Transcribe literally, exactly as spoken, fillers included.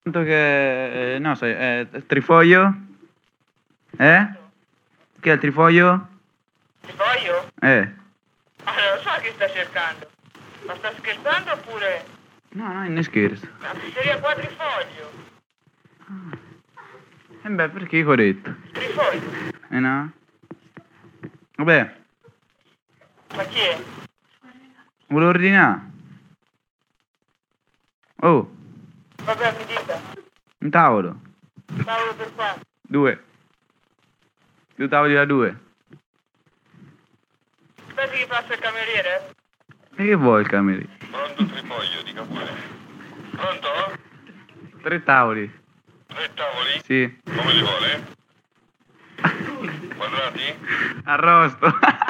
Tanto che... eh, no, sai, eh, trifoglio? Eh? Che è il trifoglio? Trifoglio? Eh. Ah, non lo so chi sta cercando. Ma sta scherzando oppure... No, no, ne scherzo. La pizzeria Quadrifoglio. E beh, perché che ho detto? Trifoglio. Eh no? Vabbè, Ma chi è? volevo ordinare. Oh, Vabbè, mi dica. un tavolo. Tavolo per quanto? Due. Due tavoli da due. Aspetti che passa il cameriere? E che vuoi il cameriere? Pronto Trifoglio, dica pure. Pronto? Tre tavoli. Tre tavoli? Sì. Come li vuole? Quadrati? Arrosto.